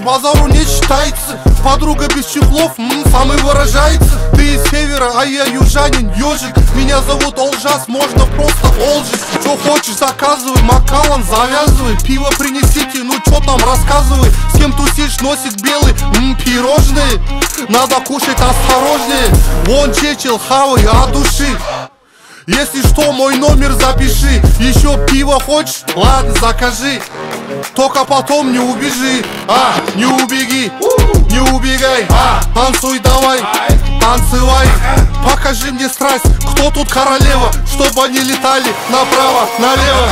базару не считается. Подруга без чехлов, самый выражается. Ты из севера, а я южанин, ежик. Меня зовут Олжас, можно просто Олжик. Что хочешь, заказывай, Макалан завязывай. Пиво принесите, ну чё там, рассказывай. С кем тусишь, носик белый, пирожные. Надо кушать осторожнее. Вон чечил, хавай от души. Если что, мой номер запиши. Еще пиво хочешь? Ладно, закажи. Только потом не убежи. Не убеги, не убегай. Танцуй давай, танцевай. Покажи мне страсть, кто тут королева, чтобы они летали направо, налево.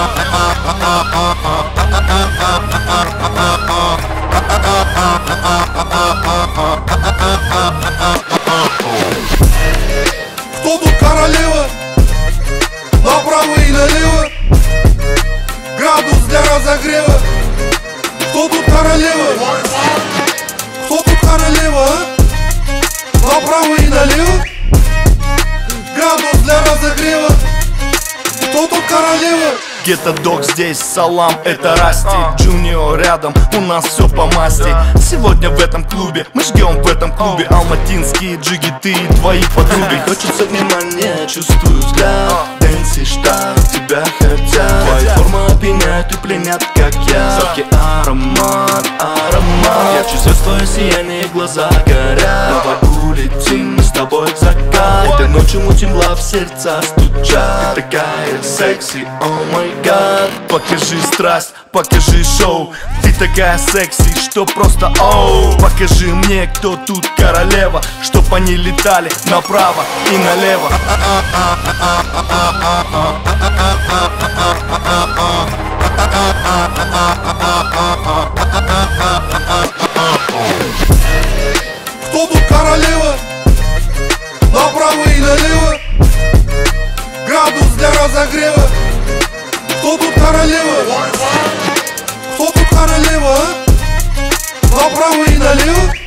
Кто тут королева? Направо и налево. Градус для разогрева. Кто тут королева? Кто тут королева, Направо и налево. Градус для разогрева. Кто тут королева? Гетто-дог здесь, салам, это Расти. Джуниор рядом, у нас все по масти. Сегодня в этом клубе, мы жгем в этом клубе. Алматинские джиги, ты и твои подруги. Хочется внимания, чувствую взгляд. Дэнси, штат, тебя хотят. Твоя форма опьяняет и пленят, как я. Запахи, аромат, аромат. Я чувствую твое сияние, глаза горят. Давай улетим с тобой в закат. Этой ночью мутим лав, сердца стучат. Ты такая секси, о май гад. Покажи страсть, покажи шоу. Ты такая секси, что просто оу. Покажи мне, кто тут королева, чтоб они летали направо и налево. Кто тут королева? Направо и налево. Градус для разогрева. Кто тут королева? Кто тут королева, Направо и налево.